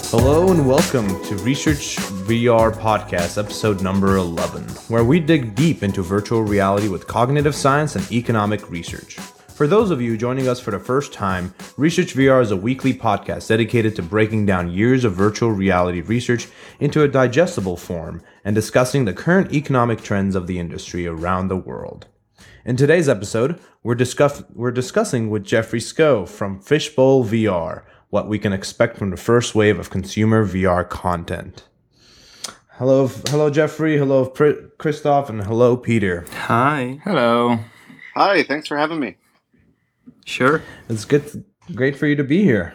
Hello and welcome to Research VR Podcast, episode number 11, where we dig deep into virtual reality with cognitive science and economic research. For those of you joining us for the first time, Research VR is a weekly podcast dedicated to breaking down years of virtual reality research into a digestible form and discussing the current economic trends of the industry around the world. In today's episode, we're discussing with Jeffrey Sko from Fishbowl VR what we can expect from the first wave of consumer VR content. Hello, Jeffrey. Hello, Christoph, and hello, Peter. Hi. Hello. Hi. Thanks for having me. Sure. It's great for you to be here.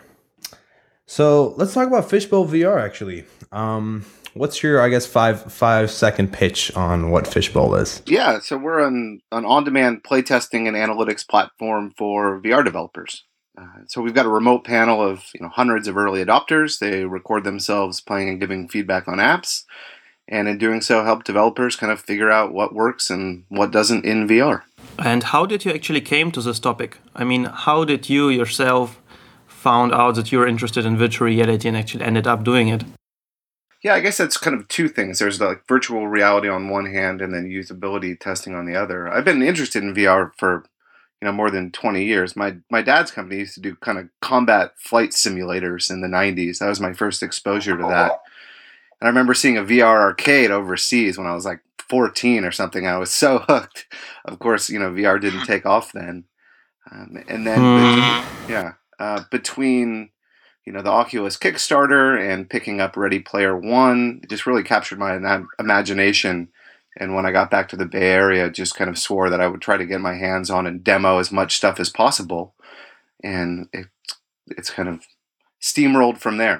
So let's talk about Fishbowl VR. Actually, what's your, I guess, 5-second pitch on what Fishbowl is? Yeah. So we're an on-demand playtesting and analytics platform for VR developers. So we've got a remote panel of hundreds of early adopters. They record themselves playing and giving feedback on apps, and in doing so, help developers kind of figure out what works and what doesn't in VR. And how did you actually came to this topic? I mean, how did you yourself found out that you were interested in virtual reality and actually ended up doing it? Yeah, I guess that's kind of two things. There's like virtual reality on one hand, and then usability testing on the other. I've been interested in VR for more than 20 years. My dad's company used to do kind of combat flight simulators in the 90s. That was my first exposure to that. And I remember seeing a VR arcade overseas when I was like 14 or something. I was so hooked. Of course, VR didn't take off then. And then, between the Oculus Kickstarter and picking up Ready Player One, it just really captured my imagination. And when I got back to the Bay Area, just kind of swore that I would try to get my hands on and demo as much stuff as possible. And it's kind of steamrolled from there.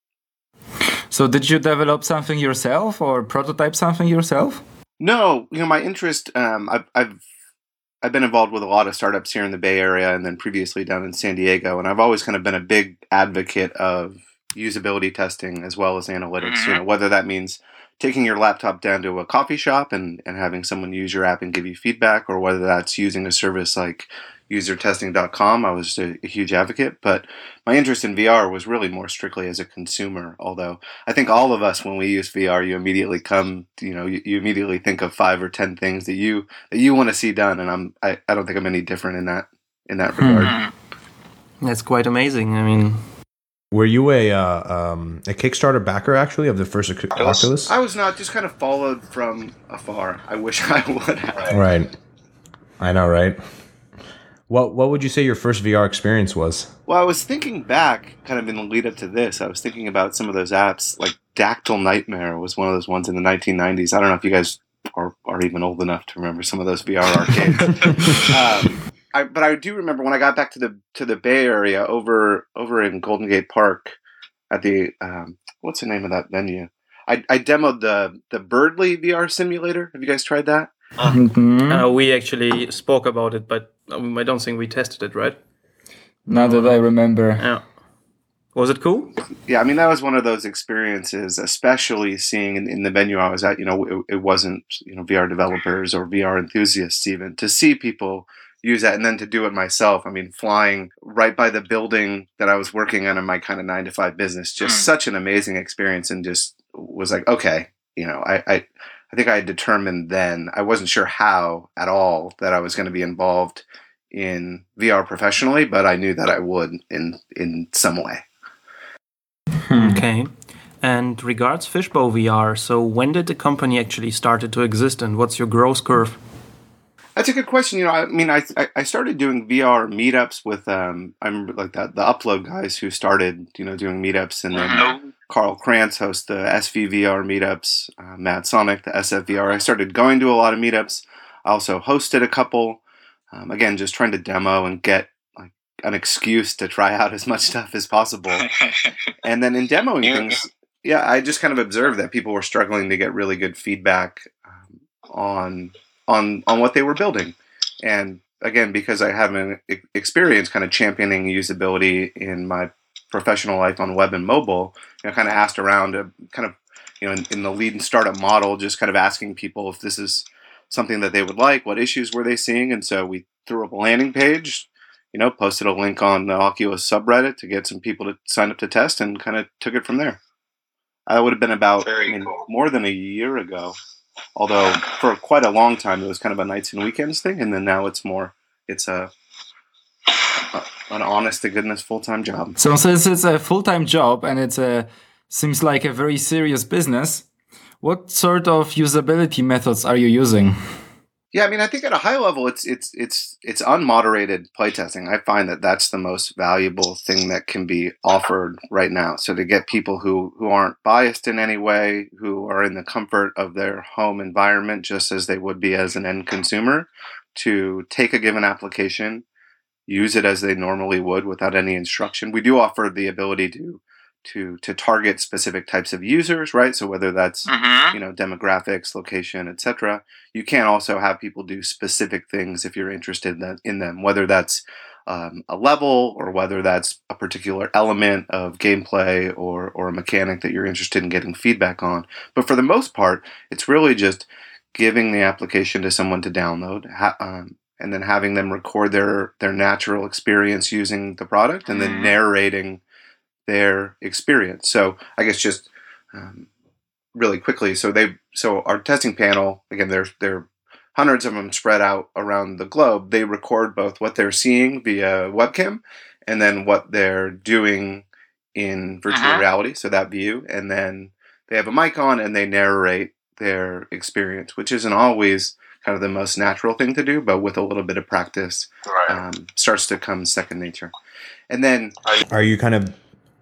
So did you develop something yourself or prototype something yourself? No, my interest, I've been involved with a lot of startups here in the Bay Area and then previously down in San Diego. And I've always kind of been a big advocate of usability testing as well as analytics, whether that means taking your laptop down to a coffee shop and having someone use your app and give you feedback, or whether that's using a service like usertesting.com. I was a huge advocate, but my interest in VR was really more strictly as a consumer. Although I think all of us, when we use VR, you immediately you immediately think of 5 or 10 things that you want to see done. And I don't think I'm any different in that regard. That's quite amazing. I mean, were you a Kickstarter backer, actually, of the first Oculus? I was not, just kind of followed from afar. I wish I would have. Right. I know, right? What would you say your first VR experience was? Well, I was thinking back, kind of in the lead up to this, I was thinking about some of those apps, like Dactyl Nightmare was one of those ones in the 1990s. I don't know if you guys are even old enough to remember some of those VR arcades. But I do remember when I got back to the Bay Area over in Golden Gate Park at the what's the name of that venue? I demoed the Birdly VR simulator. Have you guys tried that? We actually spoke about it, but I don't think we tested it, right? Not that I remember. Yeah. Was it cool? Yeah, I mean, that was one of those experiences, especially seeing in the venue I was at, it wasn't, VR developers or VR enthusiasts even. To see people use that and then to do it myself. I mean, flying right by the building that I was working on in my kind of 9-to-5 business, just such an amazing experience, and just was like, okay, I think I had determined then, I wasn't sure how at all that I was going to be involved in VR professionally, but I knew that I would in some way. Okay. And regards Fishbowl VR, so when did the company actually started to exist, and what's your growth curve? That's a good question. I started doing VR meetups with I remember like the Upload guys who started doing meetups, and then Carl Krantz hosts the SVVR meetups, Mad Sonic, the SFVR. I started going to a lot of meetups. I also hosted a couple. Again, just trying to demo and get like an excuse to try out as much stuff as possible. And then in demoing things, I just kind of observed that people were struggling to get really good feedback on what they were building. And again, because I have an experience kind of championing usability in my professional life on web and mobile, kind of asked around to kind of, in the lead and startup model, just kind of asking people if this is something that they would like, what issues were they seeing. And so we threw up a landing page, posted a link on the Oculus subreddit to get some people to sign up to test, and kind of took it from there. That would have been about more than a year ago. Although for quite a long time it was kind of a nights and weekends thing, and then now it's an honest to goodness full-time job. So since it's a full-time job and seems like a very serious business, what sort of usability methods are you using? Yeah, I mean, I think at a high level, it's unmoderated playtesting. I find that that's the most valuable thing that can be offered right now. So to get people who aren't biased in any way, who are in the comfort of their home environment, just as they would be as an end consumer, to take a given application, use it as they normally would without any instruction. We do offer the ability to target specific types of users, right? So whether that's demographics, location, etc. You can also have people do specific things if you're interested in them, whether that's a level or whether that's a particular element of gameplay or a mechanic that you're interested in getting feedback on. But for the most part, it's really just giving the application to someone to download, and then having them record their natural experience using the product, and then narrating their experience. So I guess just really quickly, so our testing panel, again, there are hundreds of them spread out around the globe. They record both what they're seeing via webcam and then what they're doing in virtual reality, so that view, and then they have a mic on and they narrate their experience, which isn't always kind of the most natural thing to do, but with a little bit of practice, starts to come second nature. And then are you kind of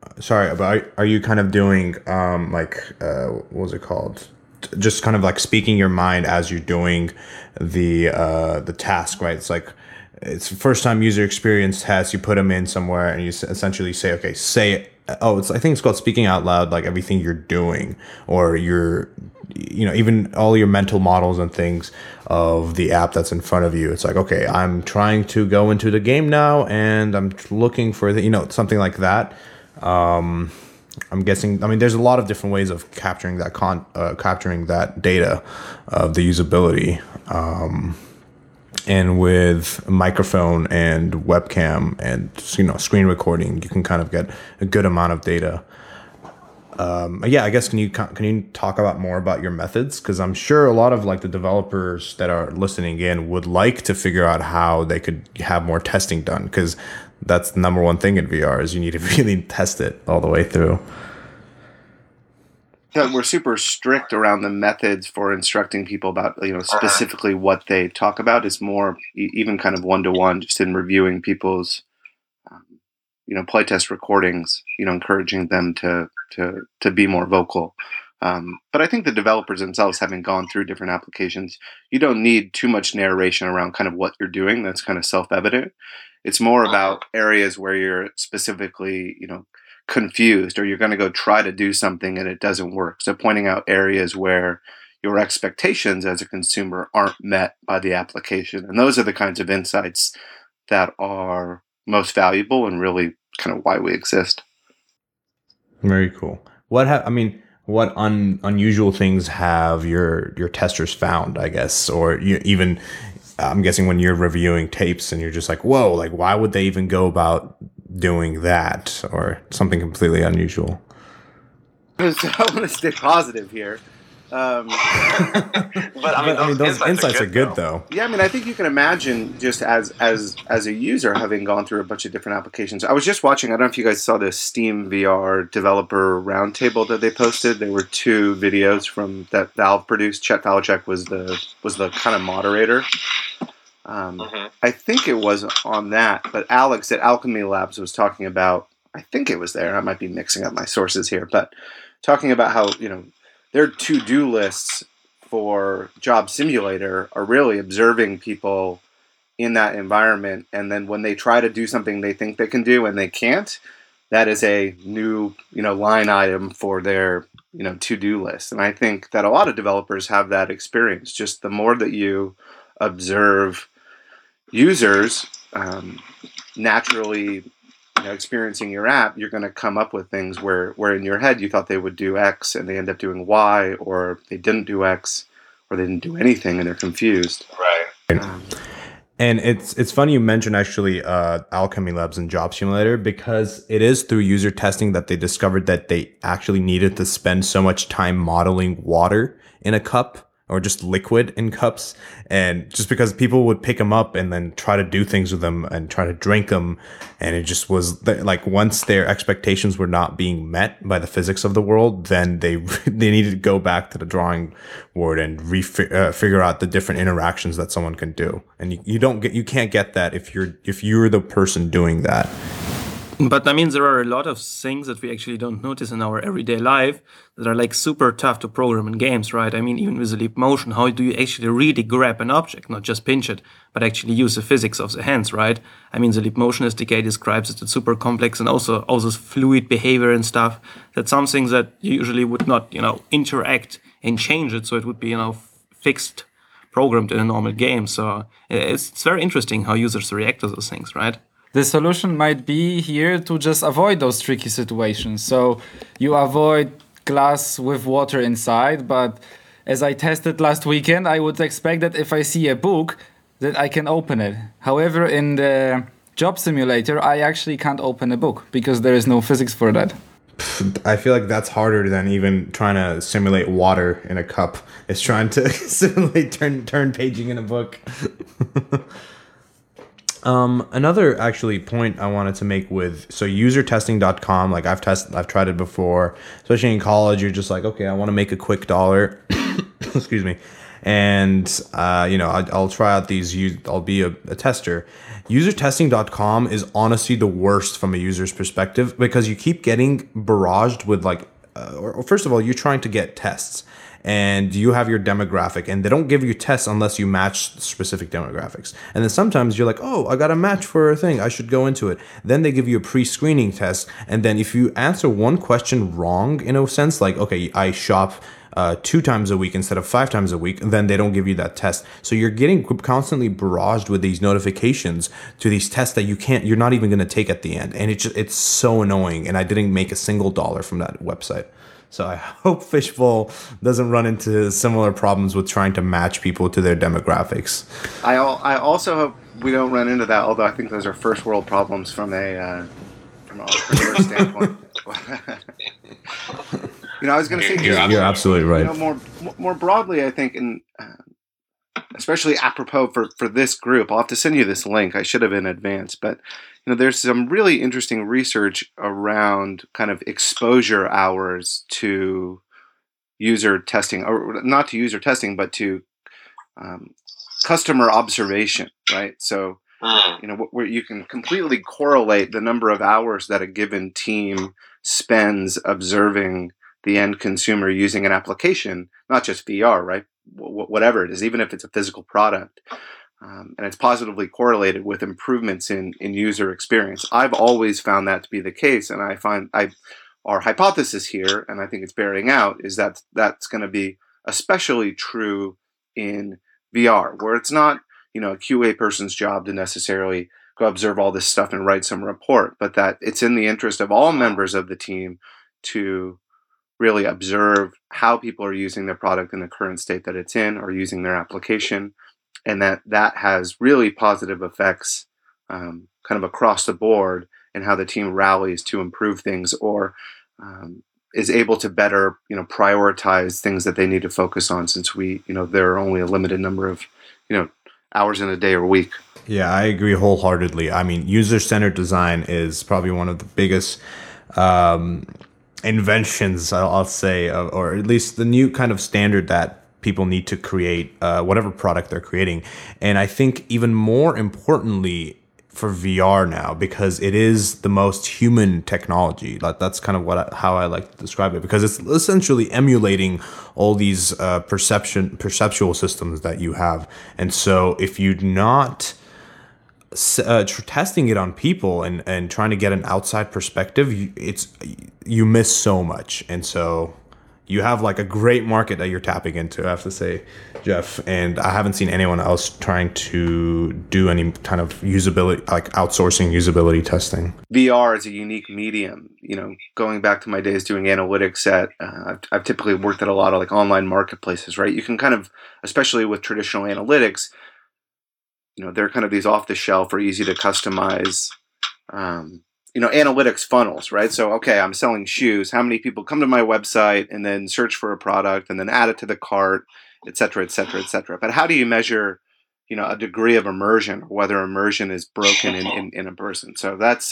doing what was it called? Just kind of like speaking your mind as you're doing the task, right? It's like it's first time user experience test. You put them in somewhere and you essentially say, okay, say it. I think it's called speaking out loud, like everything you're doing, or even all your mental models and things of the app that's in front of you. It's like, okay, I'm trying to go into the game now and I'm looking for something like that. I'm guessing, there's a lot of different ways of capturing that capturing that data of the usability. And with microphone and webcam and screen recording, you can kind of get a good amount of data. I guess can you talk about more about your methods? Because I'm sure a lot of the developers that are listening in would like to figure out how they could have more testing done, because that's the number one thing in VR is you need to really test it all the way through. Yeah, we're super strict around the methods for instructing people about specifically what they talk about. Is more even kind of one-to-one, just in reviewing people's playtest recordings, encouraging them to be more vocal. But I think the developers themselves, having gone through different applications, you don't need too much narration around kind of what you're doing. That's kind of self-evident. It's more about areas where you're specifically, confused, or you're going to go try to do something and it doesn't work. So pointing out areas where your expectations as a consumer aren't met by the application. And those are the kinds of insights that are most valuable and really kind of why we exist. Very cool. What unusual things have your testers found, I guess, or even I'm guessing when you're reviewing tapes and you're just like, whoa, like why would they even go about doing that, or something completely unusual? So I want to stay positive here. But those insights are good though. Yeah, I think you can imagine just as a user having gone through a bunch of different applications. I was just watching, I don't know if you guys saw the Steam VR developer roundtable that they posted. There were 2 videos from that Valve produced. Chet Valacek was the kind of moderator. I think it was on that, but Alex at Alchemy Labs was talking about, I think it was there, I might be mixing up my sources here, but talking about how, their to-do lists for Job Simulator are really observing people in that environment, and then when they try to do something they think they can do and they can't, that is a new, line item for their, to-do list. And I think that a lot of developers have that experience. Just the more that you observe users naturally experiencing your app, you're going to come up with things where in your head you thought they would do X and they end up doing Y, or they didn't do X, or they didn't do anything and they're confused. Right. And it's funny you mentioned actually Alchemy Labs and Job Simulator, because it is through user testing that they discovered that they actually needed to spend so much time modeling water in a cup or just liquid in cups. And just because people would pick them up and then try to do things with them and try to drink them. And it just was like, once their expectations were not being met by the physics of the world, then they needed to go back to the drawing board and figure out the different interactions that someone can do. And you can't get that if you're the person doing that. But I mean, there are a lot of things that we actually don't notice in our everyday life that are like super tough to program in games, right? I mean, even with the leap motion, how do you actually really grab an object, not just pinch it, but actually use the physics of the hands, right? I mean, the leap motion, as DK describes it, it's super complex, and also all this fluid behavior and stuff. That's something that you usually would not, interact and change it, so it would be, fixed, programmed in a normal game. So it's very interesting how users react to those things, right? The solution might be here to just avoid those tricky situations. So you avoid glass with water inside, but as I tested last weekend, I would expect that if I see a book, that I can open it. However, in the job simulator, I actually can't open a book because there is no physics for that. I feel like that's harder than even trying to simulate water in a cup. It's trying to simulate turn paging in a book. Another actually point I wanted to make with usertesting.com, like I've tried it before, especially in college. You're just like, okay, I want to make a quick dollar, excuse me, and I'll try out these. I'll be a tester. Usertesting.com is honestly the worst from a user's perspective, because you keep getting barraged with first of all, you're trying to get tests. And you have your demographic, and they don't give you tests unless you match specific demographics. And then sometimes you're like, oh, I got a match for a thing, I should go into it. Then they give you a pre-screening test. And then if you answer one question wrong, in a sense, like, okay, I shop 2 times a week instead of 5 times a week, then they don't give you that test. So you're getting constantly barraged with these notifications to these tests that you're not even going to take at the end. And it's so annoying. And I didn't make a single dollar from that website. So I hope Fishbowl doesn't run into similar problems with trying to match people to their demographics. I also hope we don't run into that, although I think those are first world problems from an entrepreneur standpoint. I was going to say, you're absolutely right. More broadly, I think, and especially apropos for this group, I'll have to send you this link. I should have in advance, but there's some really interesting research around kind of exposure hours to user testing, or not to user testing, but to customer observation, right? So, where you can completely correlate the number of hours that a given team spends observing the end consumer using an application, not just VR, right? Whatever it is, even if it's a physical product. And it's positively correlated with improvements in user experience. I've always found that to be the case, and I find our hypothesis here, and I think it's bearing out, is that that's going to be especially true in VR, where it's not a QA person's job to necessarily go observe all this stuff and write some report, but that it's in the interest of all members of the team to really observe how people are using their product in the current state that it's in, or using their application. And that has really positive effects kind of across the board in how the team rallies to improve things, or is able to better prioritize things that they need to focus on, since there are only a limited number of hours in a day or week. Yeah, I agree wholeheartedly. I mean, user-centered design is probably one of the biggest inventions, I'll say, or at least the new kind of standard that people need to create whatever product they're creating. And I think even more importantly for VR now, because it is the most human technology. That's kind of how I like to describe it, because it's essentially emulating all these perceptual systems that you have. And so if you're not testing it on people and trying to get an outside perspective, you miss so much. And so you have like a great market that you're tapping into, I have to say, Jeff. And I haven't seen anyone else trying to do any kind of usability, like outsourcing usability testing. VR is a unique medium. Going back to my days doing analytics I've typically worked at a lot of like online marketplaces, right? You can kind of, especially with traditional analytics, they're kind of these off the shelf or easy to customize, analytics funnels, right? So, okay, I'm selling shoes. How many people come to my website and then search for a product and then add it to the cart, et cetera, et cetera, et cetera. But how do you measure, a degree of immersion, or whether immersion is broken in a person? So that's,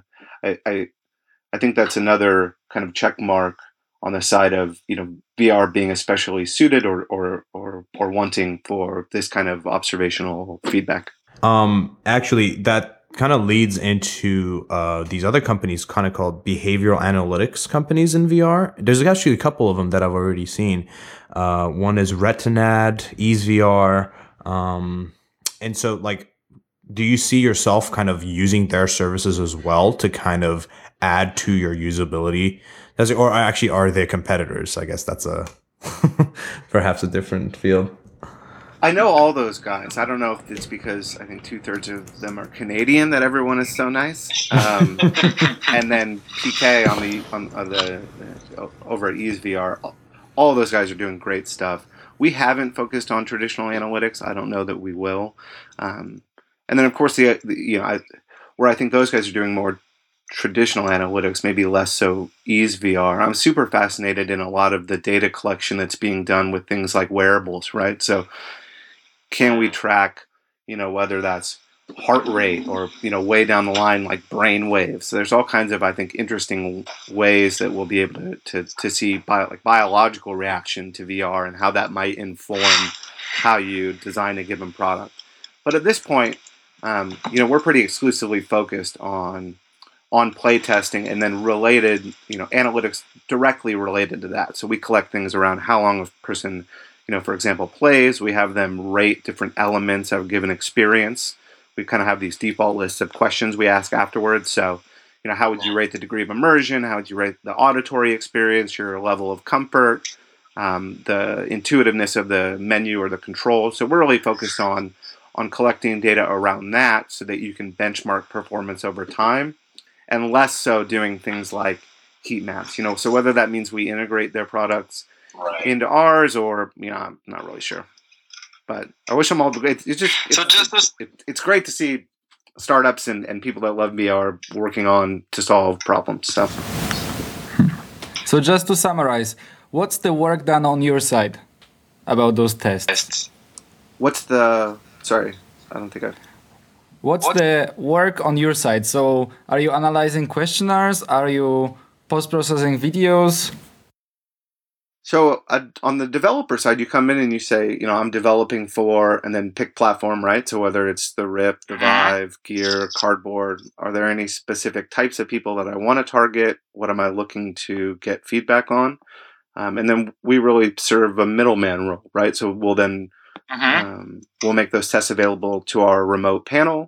I think that's another kind of check mark on the side of, VR being especially suited or wanting for this kind of observational feedback. Actually, that kind of leads into these other companies kind of called behavioral analytics companies in VR. There's actually a couple of them that I've already seen. One is Retinad, EaseVR. And so, like, do you see yourself kind of using their services as well to kind of add to your usability? Or actually, are they competitors? I guess that's perhaps a different field. I know all those guys. I don't know if it's because I think 2/3 of them are Canadian that everyone is so nice, and then PK over at EaseVR. All those guys are doing great stuff. We haven't focused on traditional analytics. I don't know that we will. And then of course where I think those guys are doing more traditional analytics, maybe less so EaseVR. I'm super fascinated in a lot of the data collection that's being done with things like wearables, right? So can we track, whether that's heart rate or, way down the line, like brain waves? So there's all kinds of, I think, interesting ways that we'll be able to see biological reaction to VR and how that might inform how you design a given product. But at this point, we're pretty exclusively focused on play testing and then related, analytics directly related to that. So we collect things around how long a person, for example, plays. We have them rate different elements of a given experience. We kind of have these default lists of questions we ask afterwards. So, how would you rate the degree of immersion? How would you rate the auditory experience, your level of comfort, the intuitiveness of the menu or the control? So we're really focused on collecting data around that so that you can benchmark performance over time, and less so doing things like heat maps. So whether that means we integrate their products into ours or, I'm not really sure. But I wish them all the great. It's great to see startups and people that love VR working on to solve problems. So just to summarize, what's the work done on your side about those tests? Sorry, I don't think I... What's the work on your side? So are you analyzing questionnaires? Are you post-processing videos? So on the developer side, you come in and you say, I'm developing for, and then pick platform, right? So whether it's the Rift, the Vive, Gear, Cardboard, are there any specific types of people that I want to target? What am I looking to get feedback on? And then we really serve a middleman role, right? So we'll then we'll make those tests available to our remote panel,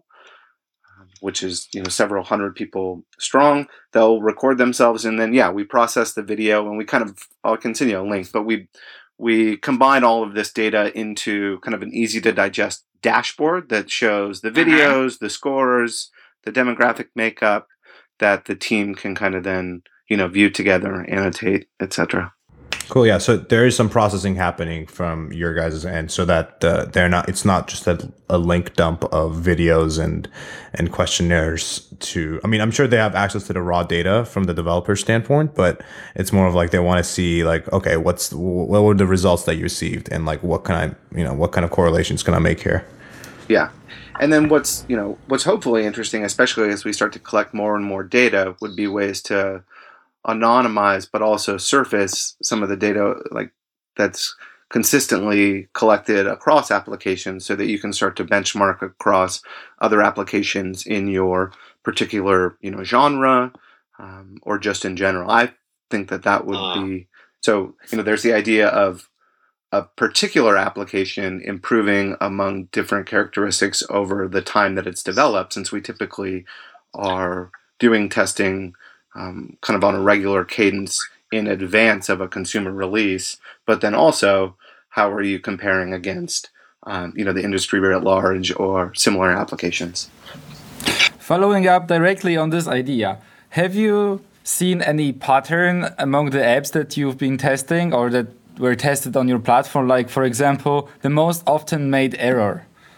which is several hundred people strong. They'll record themselves, and then we process the video, and we I'll continue a link, but we combine all of this data into kind of an easy to digest dashboard that shows the videos, the scores, the demographic makeup that the team can kind of then view together, annotate, etc. Cool. Yeah. So there is some processing happening from your guys' end, so that it's not just a link dump of videos and questionnaires to. I mean, I'm sure they have access to the raw data from the developer standpoint, but it's more of like they want to see like, okay, what were the results that you received, and like what kind of correlations can I make here? Yeah. And then what's hopefully interesting, especially as we start to collect more and more data, would be ways to anonymize but also surface some of the data like that's consistently collected across applications so that you can start to benchmark across other applications in your particular genre or just in general. I think that would be so. There's the idea of a particular application improving among different characteristics over the time that it's developed, since we typically are doing testing kind of on a regular cadence in advance of a consumer release, but then also how are you comparing against the industry at large or similar applications? Following up directly on this idea, have you seen any pattern among the apps that you've been testing or that were tested on your platform? Like, for example, the most often made error.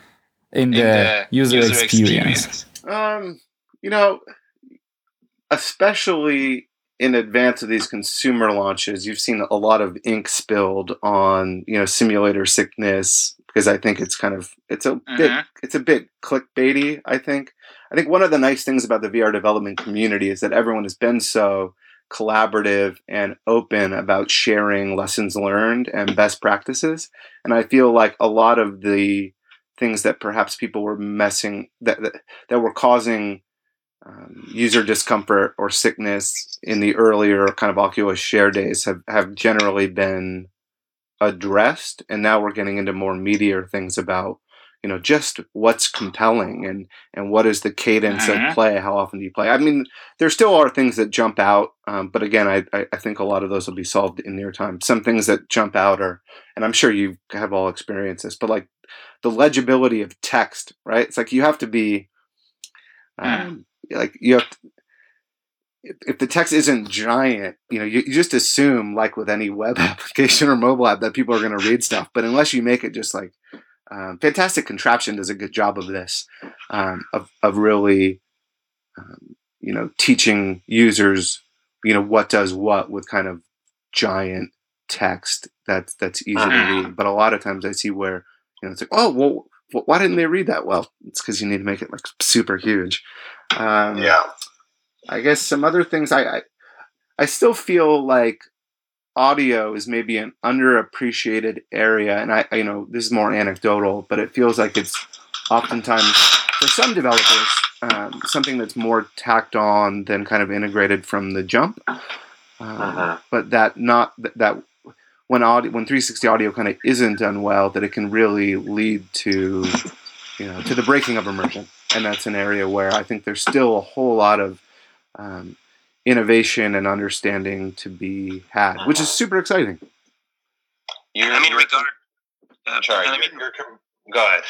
in the user experience? You know, especially in advance of these consumer launches, you've seen a lot of ink spilled on, simulator sickness, because I think it's a bit clickbaity. I think one of the nice things about the VR development community is that everyone has been so collaborative and open about sharing lessons learned and best practices. And I feel like a lot of the things that perhaps people were that were causing user discomfort or sickness in the earlier kind of Oculus Share days have generally been addressed, and now we're getting into more meatier things about just what's compelling and what is the cadence of play, how often do you play. I mean, there still are things that jump out, but again, I think a lot of those will be solved in near time. Some things that jump out are, and I'm sure you have all experienced this, but like the legibility of text, right? It's like you have to be if the text isn't giant, you just assume, like with any web application or mobile app, that people are going to read stuff. But unless you make it just like Fantastic Contraption does a good job of this, of really, teaching users, what does what with kind of giant text that's easy to read. But a lot of times I see where it's like, oh well, why didn't they read that? Well, it's because you need to make it like super huge. I guess some other things I still feel like audio is maybe an underappreciated area, and I this is more anecdotal, but it feels like it's oftentimes for some developers something that's more tacked on than kind of integrated from the jump. But that when 360 audio kind of isn't done well, that it can really lead to to the breaking of immersion, and that's an area where I think there's still a whole lot of innovation and understanding to be had, which is super exciting. Go ahead.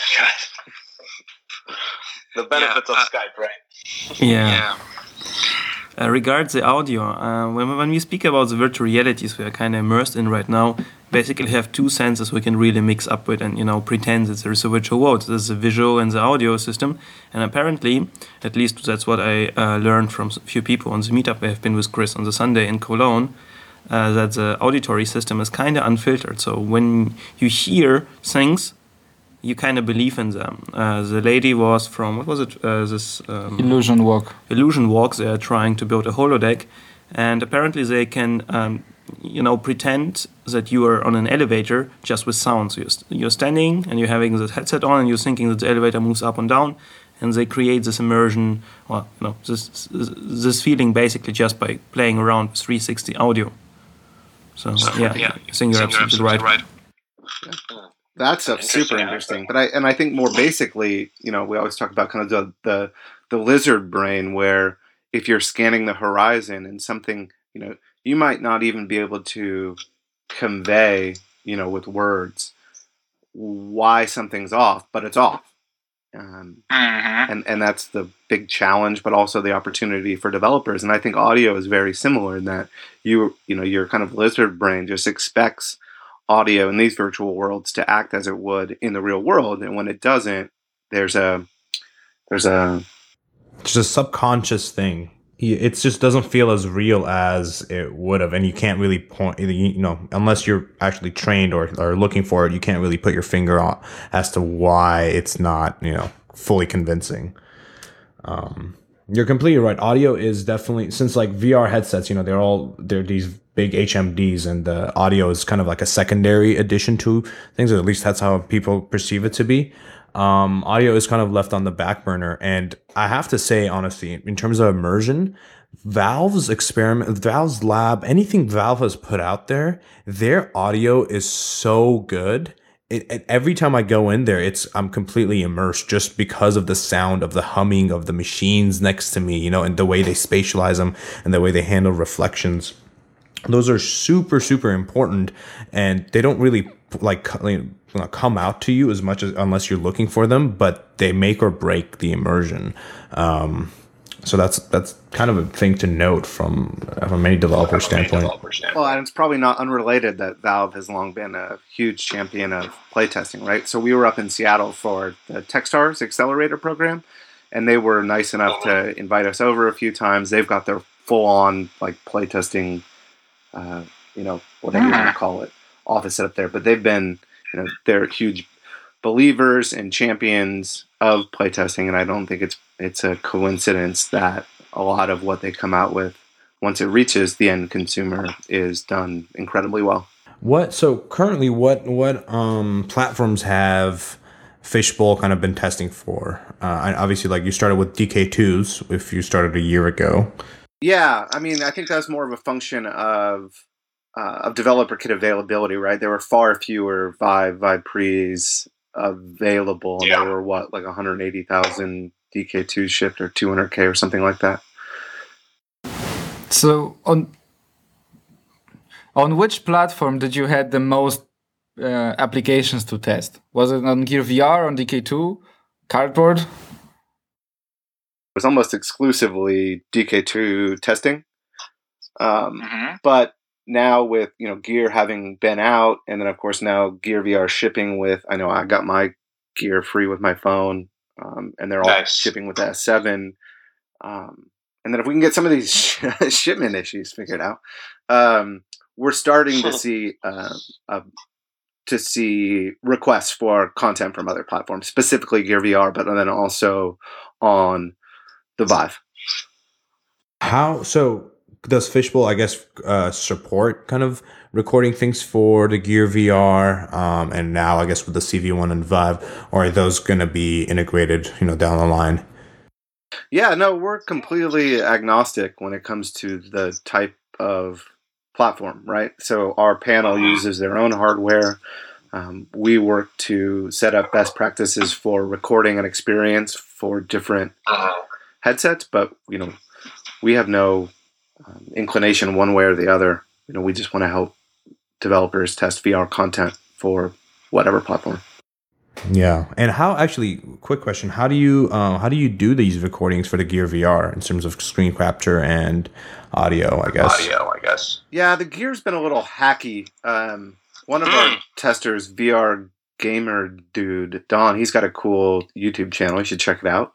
The benefits of Skype, right? Yeah. Regards the audio, when we speak about the virtual realities we are kind of immersed in right now, basically have two senses we can really mix up with and pretend that there is a virtual world. There's the visual and the audio system, and apparently, at least that's what I learned from a few people on the meetup I have been with Chris on the Sunday in Cologne, that the auditory system is kind of unfiltered. So when you hear things, you kind of believe in them. The lady was from, what was it? Illusion Walk. Illusion Walk. They are trying to build a holodeck, and apparently they can, pretend that you are on an elevator just with sound. So you're standing and you're having the headset on and you're thinking that the elevator moves up and down, and they create this immersion, this feeling basically just by playing around with 360 audio. So I think you're absolutely right. That's super interesting. But I think more basically, we always talk about kind of the lizard brain, where if you're scanning the horizon and something, you might not even be able to convey, with words why something's off, but it's off. And that's the big challenge, but also the opportunity for developers. And I think audio is very similar in that your kind of lizard brain just expects audio in these virtual worlds to act as it would in the real world, and when it doesn't, there's just a subconscious thing. It just doesn't feel as real as it would have, and you can't really point, unless you're actually trained or looking for it, you can't really put your finger on as to why it's not, fully convincing. You're completely right. Audio is definitely, since like VR headsets, they're these big HMDs, and the audio is kind of like a secondary addition to things, or at least that's how people perceive it to be. Audio is kind of left on the back burner, and I have to say, honestly, in terms of immersion, Valve's lab, anything Valve has put out there, their audio is so good. Every time I go in there, I'm completely immersed just because of the sound of the humming of the machines next to me, and the way they spatialize them and the way they handle reflections. Those are super, super important, and they don't really come out to you as much as unless you're looking for them, but they make or break the immersion. So that's kind of a thing to note from any developer standpoint. Well, and it's probably not unrelated that Valve has long been a huge champion of playtesting, right? So we were up in Seattle for the Techstars Accelerator program, and they were nice enough to invite us over a few times. They've got their full-on like playtesting, whatever you want to call it, office set up there. But they've been, they're huge believers and champions of playtesting, and I don't think it's a coincidence that a lot of what they come out with, once it reaches the end consumer, is done incredibly well. So currently, what platforms have Fishbowl kind of been testing for? Obviously, like you started with DK2s, if you started a year ago. Yeah, I mean, I think that's more of a function of developer kit availability, right? There were far fewer Vive Pres available, and there were like 180,000 DK2 shipped, or 200K or something like that. So on which platform did you had the most applications to test? Was it on Gear VR, on DK2, Cardboard? It was almost exclusively DK2 testing, but now with Gear having been out, and then of course now Gear VR shipping with, I know I got my Gear free with my phone, and they're all shipping with the S7. And then if we can get some of these shipment issues figured out, we're starting to see requests for content from other platforms, specifically Gear VR, but then also on the Vive. So does Fishbowl, I guess, support kind of recording things for the Gear VR, and now I guess with the CV1 and Vive, or are those going to be integrated, down the line? Yeah, no, we're completely agnostic when it comes to the type of platform, right? So our panel uses their own hardware. We work to set up best practices for recording an experience for different headsets, but we have no inclination one way or the other. We just want to help developers test VR content for whatever platform. Yeah, and quick question: how do you do these recordings for the Gear VR in terms of screen capture and audio? I guess. Yeah, the Gear's been a little hacky. One of our testers, VR gamer dude Don, he's got a cool YouTube channel. You should check it out.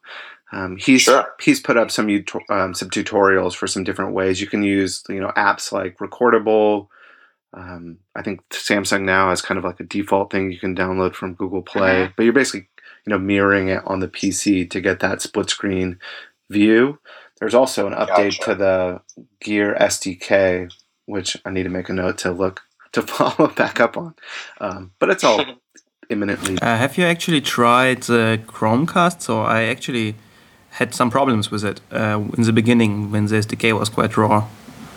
He's put up some tutorials for some different ways you can use apps like Recordable. I think Samsung now has kind of like a default thing you can download from Google Play, but you're basically mirroring it on the PC to get that split screen view. There's also an update to the Gear SDK, which I need to make a note to follow back up on. But it's all imminently. Have you actually tried Chromecast? So I actually had some problems with it in the beginning when the SDK was quite raw.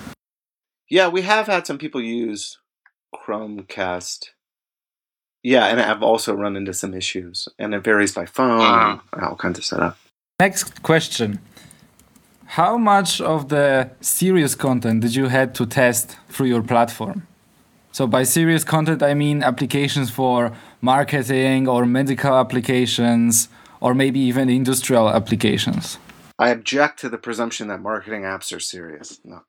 Yeah, we have had some people use Chromecast. Yeah, and I've also run into some issues, and it varies by phone and all kinds of setup. Next question. How much of the serious content did you had to test through your platform? So by serious content, I mean applications for marketing or medical applications, or maybe even industrial applications. I object to the presumption that marketing apps are serious. No.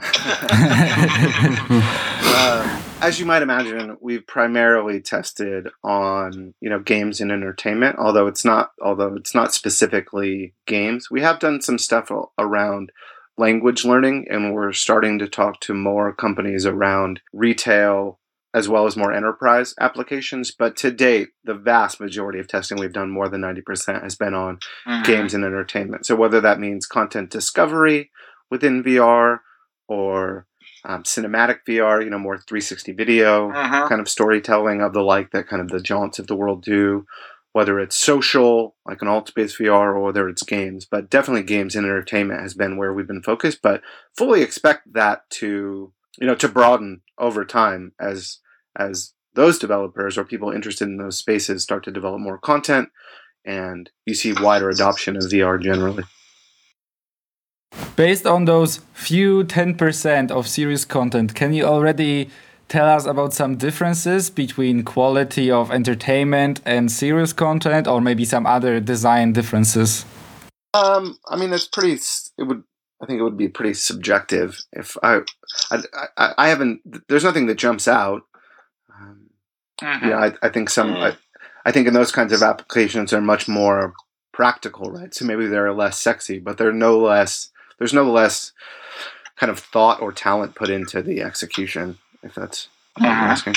As you might imagine, we've primarily tested on games and entertainment. Although it's not specifically games, we have done some stuff around language learning, and we're starting to talk to more companies around retail as well as more enterprise applications. But to date, the vast majority of testing we've done, more than 90%, has been on games and entertainment. So whether that means content discovery within VR or cinematic VR, more 360 video kind of storytelling of the like that kind of the jaunts of the world do, whether it's social, like an Altspace VR, or whether it's games. But definitely games and entertainment has been where we've been focused, but fully expect that to broaden over time as those developers or people interested in those spaces start to develop more content, and you see wider adoption of VR generally. Based on those few 10% of serious content, can you already tell us about some differences between quality of entertainment and serious content, or maybe some other design differences? I mean, it's pretty it would. I think it would be pretty subjective if I haven't. There's nothing that jumps out. I think I think in those kinds of applications are much more practical, right? So maybe they're less sexy, but there's no less kind of thought or talent put into the execution, if that's what you're asking.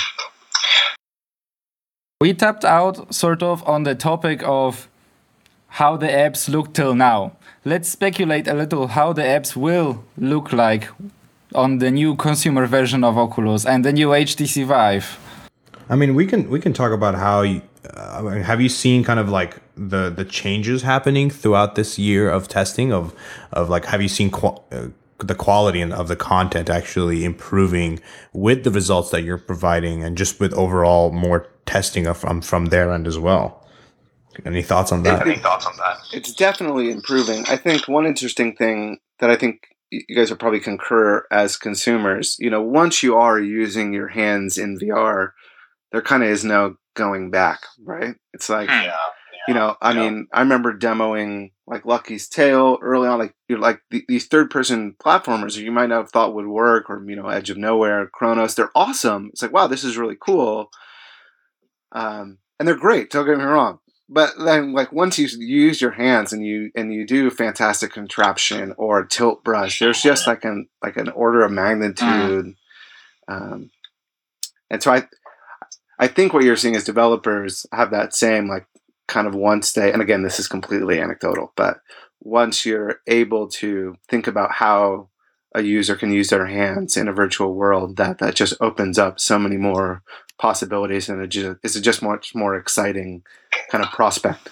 We tapped out sort of on the topic of how the apps look till now. Let's speculate a little how the apps will look like on the new consumer version of Oculus and the new HTC Vive. I mean, we can talk about how. Have you seen kind of like the changes happening throughout this year of testing of like, have you seen the quality of the content actually improving with the results that you're providing, and just with overall more testing from their end as well? Any thoughts on that? It's definitely improving. I think one interesting thing that I think you guys will probably concur as consumers, once you are using your hands in VR, there kind of is no going back, right? It's like, I mean, I remember demoing like Lucky's Tale early on, like these third-person platformers that you might not have thought would work, or Edge of Nowhere, Chronos. They're awesome. It's like, wow, this is really cool, and they're great. Don't get me wrong. But then, like, once you use your hands and you do fantastic contraption or tilt brush, there's just like an order of magnitude, and so I think what you're seeing is developers have that same, like, kind of once they, and again, this is completely anecdotal, but once you're able to think about how a user can use their hands in a virtual world, that just opens up so many more possibilities, and it's just much more exciting kind of prospect.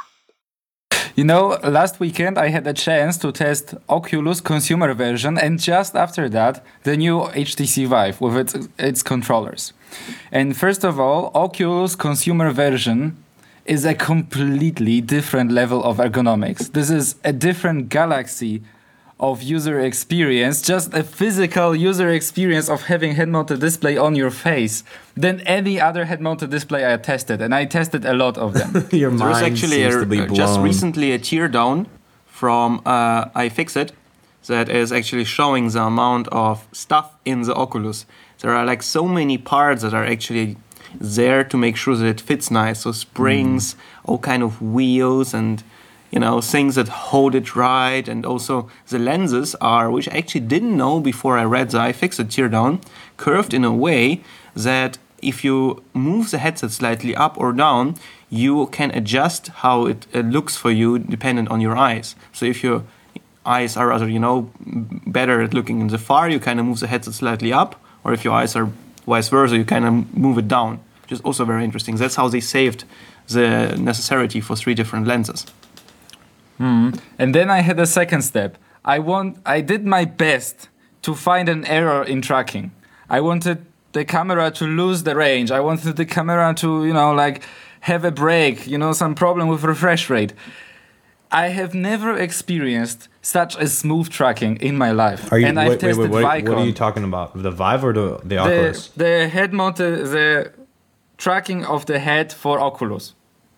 Last weekend I had a chance to test Oculus consumer version, and just after that, the new HTC Vive with its controllers. And first of all, Oculus consumer version is a completely different level of ergonomics. This is a different galaxy of user experience, just a physical user experience of having head-mounted display on your face than any other head-mounted display I tested, and I tested a lot of them. Your mind seems to be blown. Just recently a teardown from iFixit that is actually showing the amount of stuff in the Oculus. There are like so many parts that are actually there to make sure that it fits nice. So springs, all kind of wheels, and things that hold it right. And also the lenses are, which I actually didn't know before I read the iFixit teardown, curved in a way that if you move the headset slightly up or down, you can adjust how it looks for you dependent on your eyes. So if your eyes are rather, better at looking in the far, you kind of move the headset slightly up. Or if your eyes are vice versa, you kind of move it down, which is also very interesting. That's how they saved the necessity for 3 different lenses. And then I had a second step. I did my best to find an error in tracking. I wanted the camera to lose the range. I wanted the camera to, have a break, some problem with refresh rate. I have never experienced such a smooth tracking in my life. I've tested Vicon. What are you talking about? The Vive or the Oculus? The head-mounted, the tracking of the head for Oculus.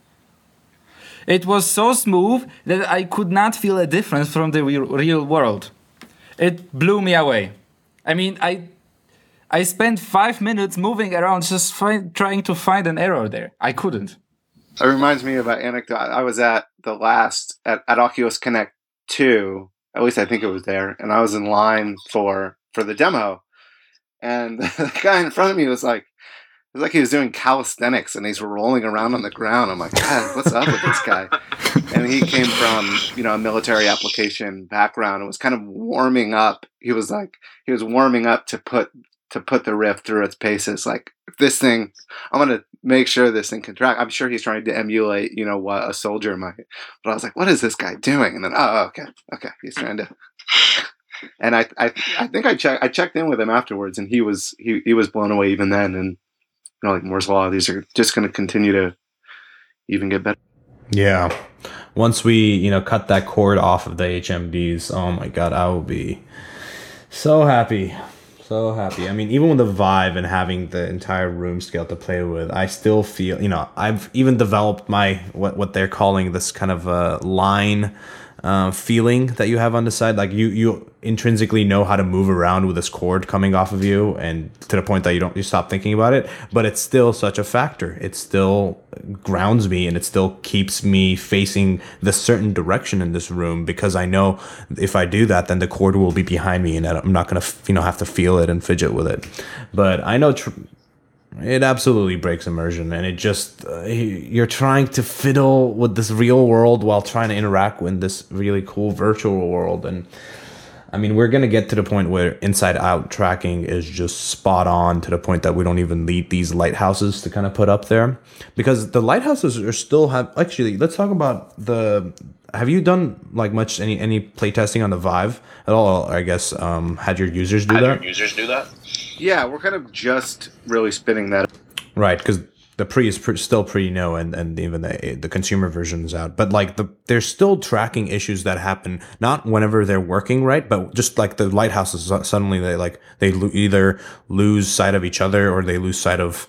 It was so smooth that I could not feel a difference from the real world. It blew me away. I mean, I spent 5 minutes moving around just trying to find an error there. I couldn't. It reminds me of an anecdote. I was at at Oculus Connect 2, at least I think it was there, and I was in line for the demo, and the guy in front of me was like he was doing calisthenics and he's rolling around on the ground. I'm like, God, what's up with this guy? And he came from a military application background and was kind of warming up. He was warming up to put the Rift through its paces. Like, this thing, I'm gonna make sure this thing can track. I'm sure he's trying to emulate, what a soldier might. But I was like, what is this guy doing? And then, okay, he's trying to. And I think I checked in with him afterwards, and he was blown away even then. And like Moore's Law, these are just going to continue to even get better. Yeah, once we cut that cord off of the HMDs, oh my God, I will be so happy. So happy. I mean, even with the Vive and having the entire room scale to play with, I still feel, I've even developed my, what they're calling this kind of line feeling that you have on the side. Like you intrinsically know how to move around with this cord coming off of you, and to the point that you stop thinking about it. But it's still such a factor. It still grounds me, and it still keeps me facing this certain direction in this room, because I know if I do that, then the cord will be behind me, and I'm not gonna have to feel it and fidget with it. But I know. It absolutely breaks immersion, and it just you're trying to fiddle with this real world while trying to interact with this really cool virtual world. And I mean, we're gonna get to the point where inside out tracking is just spot on, to the point that we don't even need these lighthouses to kind of put up there, because the lighthouses are still actually, let's talk about have you done like much any play testing on the Vive at all? I guess had your users do that? Yeah, we're kind of just really spinning that. Right, because the pre is still pretty new, and even the consumer version is out. But like there's still tracking issues that happen, not whenever they're working right, but just like the lighthouses suddenly they either lose sight of each other, or they lose sight of.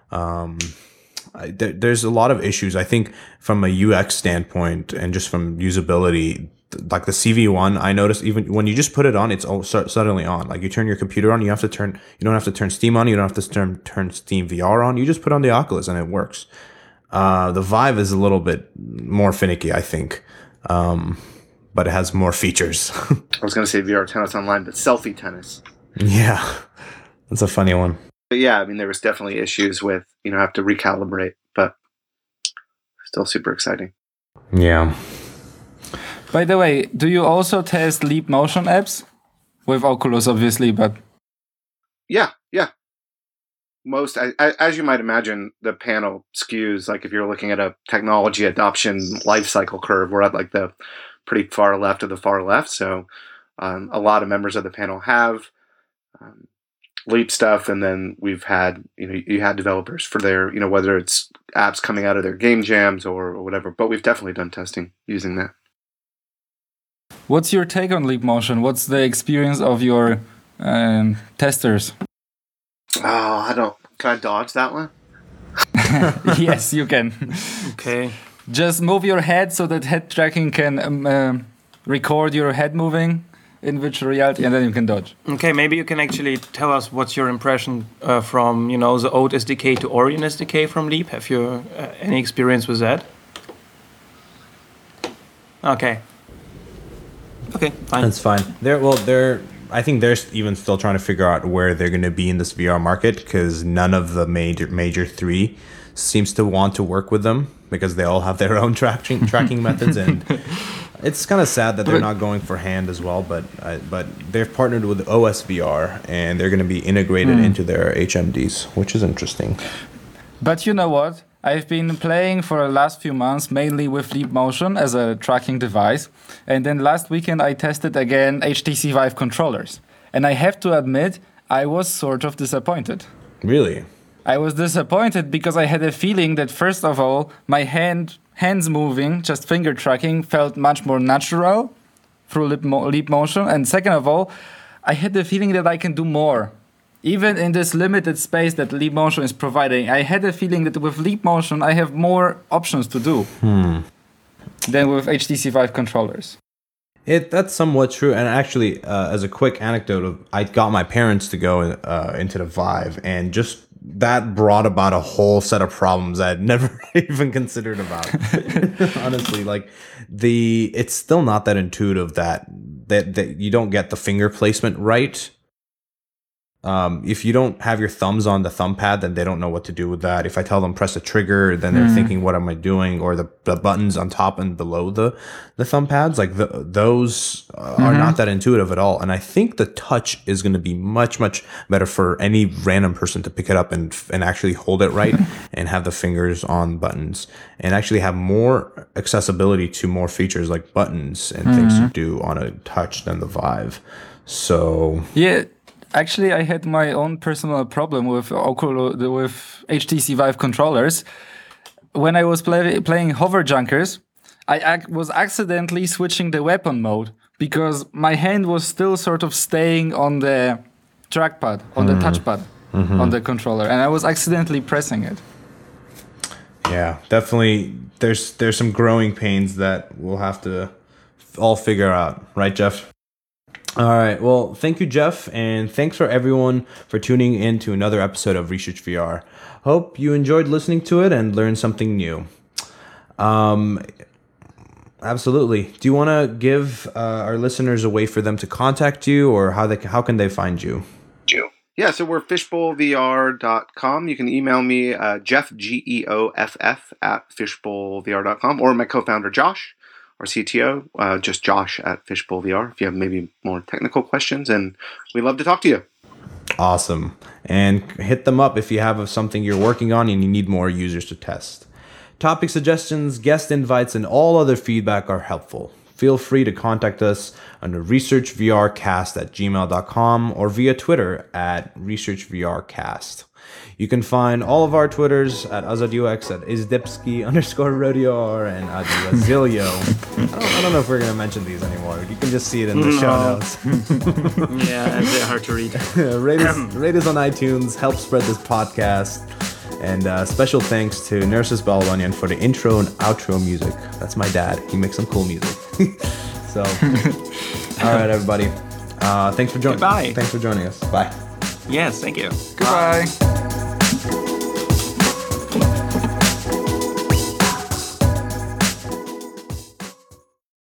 There's a lot of issues, I think, from a UX standpoint and just from usability. Like the CV1, I noticed even when you just put it on, it's all suddenly on. Like you turn your computer on, you don't have to turn Steam on, you don't have to turn Steam VR on. You just put on the Oculus and it works. The Vive is a little bit more finicky, I think, but it has more features. I was going to say VR tennis online, but selfie tennis. Yeah, that's a funny one. But yeah, I mean, there was definitely issues with, have to recalibrate, but still super exciting. Yeah. By the way, do you also test Leap Motion apps? With Oculus, obviously, but... Yeah. Most, as you might imagine, the panel skews, like if you're looking at a technology adoption life cycle curve, we're at like the pretty far left of the far left. So a lot of members of the panel have Leap stuff, and then we've had, you had developers for their, whether it's apps coming out of their game jams or whatever, but we've definitely done testing using that. What's your take on Leap Motion? What's the experience of your testers? Can I dodge that one? Yes, you can. Okay. Just move your head so that head tracking can record your head moving in virtual reality, and then you can dodge. Okay, maybe you can actually tell us what's your impression from, the old SDK to Orion SDK from Leap. Have you any experience with that? Okay, fine. That's fine. I think they're even still trying to figure out where they're going to be in this VR market, because none of the major three seems to want to work with them, because they all have their own tracking methods, and it's kind of sad that they're not going for hand as well. But they've partnered with OSVR, and they're going to be integrated into their HMDs, which is interesting. But you know what? I've been playing for the last few months mainly with Leap Motion as a tracking device. And then last weekend I tested again HTC Vive controllers. And I have to admit, I was sort of disappointed. Really? I was disappointed because I had a feeling that, first of all, my hands moving, just finger tracking, felt much more natural through Leap Motion. And second of all, I had the feeling that I can do more. Even in this limited space that Leap Motion is providing, I had a feeling that with Leap Motion, I have more options to do than with HTC Vive controllers. That's somewhat true. And actually, as a quick anecdote, I got my parents to go into the Vive, and just that brought about a whole set of problems I had never even considered about. Honestly, like it's still not that intuitive that you don't get the finger placement right. If you don't have your thumbs on the thumb pad, then they don't know what to do with that. If I tell them press a trigger, then they're thinking, what am I doing? Or the buttons on top and below the thumb pads, like those are not that intuitive at all. And I think the touch is going to be much, much better for any random person to pick it up and actually hold it right and have the fingers on buttons and actually have more accessibility to more features like buttons and things to do on a touch than the Vive. So yeah. Actually, I had my own personal problem with HTC Vive controllers. When I was playing Hover Junkers, I was accidentally switching the weapon mode because my hand was still sort of staying on the trackpad, on the touchpad, on the controller, and I was accidentally pressing it. Yeah, definitely. There's some growing pains that we'll have to all figure out, right, Jeff? All right. Well, thank you, Jeff, and thanks for everyone for tuning in to another episode of Research VR. Hope you enjoyed listening to it and learned something new. Absolutely. Do you want to give our listeners a way for them to contact you, or how can they find you? Yeah, so we're fishbowlvr.com. You can email me, Jeff, Geoff, at fishbowlvr.com, or my co-founder, Josh, our CTO, just Josh at fishbowlvr, if you have maybe more technical questions, and we'd love to talk to you. Awesome. And hit them up if you have something you're working on and you need more users to test. Topic suggestions, guest invites, and all other feedback are helpful. Feel free to contact us under researchvrcast@gmail.com or via Twitter at researchvrcast. You can find all of our Twitters at AzadUX, at Izdipski_Rodior, and at Wazilio. I don't know if we're going to mention these anymore. You can just see it in the show notes. Yeah, and they're hard to read. Rate us on iTunes, help spread this podcast. And special thanks to Nurses Balwanyan for the intro and outro music. That's my dad. He makes some cool music. So, all right, everybody. Thanks for joining. Goodbye. Thanks for joining us. Bye. Yes, thank you. Goodbye.